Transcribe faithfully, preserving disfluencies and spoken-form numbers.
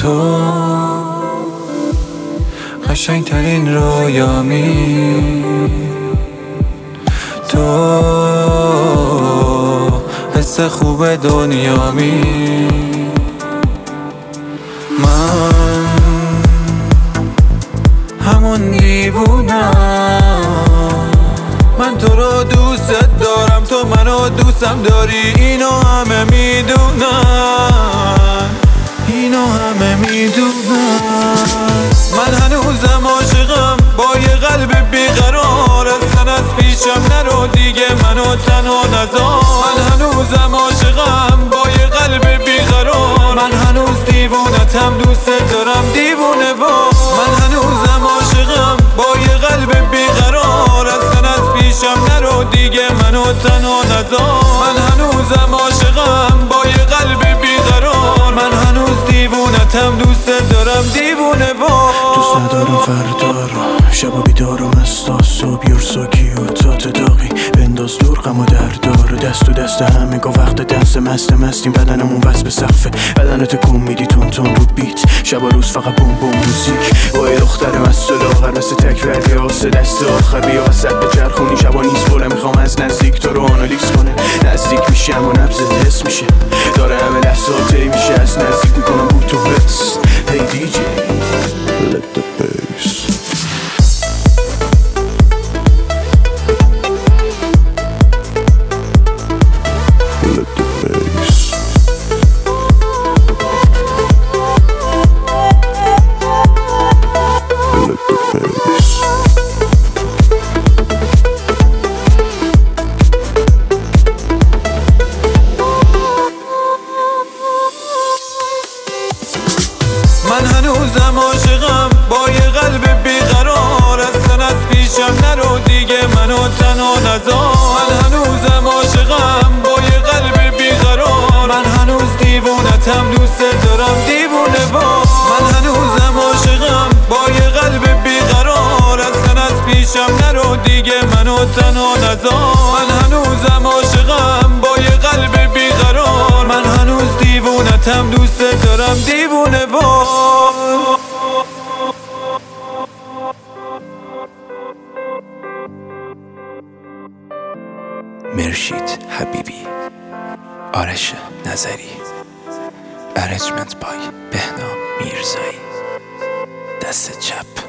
تو قشنگترین رویامی، تو حس خوب دنیامی. من همون دیوونم، من تو رو دوست دارم، تو منو دوستم داری، اینو همه میدونن، اینو همه میدونن. من هنوزم عاشقم با یه قلب بیقرار، اصلا از پیشم نرو دیگه منو تنها نذار. من هنوزم عاشقم با یه قلب بیقرار، من هنوز دیوونتم، دوست دارم دیوونه وار. من هنوزم عاشقم با یه قلب بیقرار، اصلا از پیشم نرو دیگه منو تنها نذار. من هنوزم عاشقم با یه قلب بیقرار، من هنوز دیوونتم، دوست دارم دیوونه وار. دوست ندارم فردا رو، شبا بیدارم استا، صبح یورساکی و تات داغی، بنداز دور غم و دردار، دست و دست همه گا وقت دست مست مستیم، بدنمون بس به سقفه، بدنت کن میدی تون تون رو بیت، شبا روز فقط بوم بوم موزیک. با یه دختر مست و لاغر مثل تکرر یا واسه دست آخر، بیا وسط به چرخونی، شبا نیست بوله، میخوام از نزدیک تو رو آنالیز کنه. نزدیک میشم و نبضت حس میشه، داره همه لحظات طی میشه، از نزدیک میکنم بود تو حس. Hey دی جی let the bass. Let the bass. Let the bass. من هنوزم عاشقم با یه قلب بیقرار، اصلا از پیشم نرو دیگه منو تنها نذار. من هنوزم عاشقم با یه قلب بیقرار، من هنوز دیوونتم، دوست دارم دیوونه وار. من هنوزم عاشقم با یه قلب بیقرار، اصلا از پیشم نرو دیگه منو تنها نذار. من هنوزم عاشقم با یه قلب بیقرار، من هنوز دیوونتم، دوست دارم دیوونه وار. مرشید حبیبی، آرش نظری، ارنجمنت بای بهنام میرزایی، دست چپ.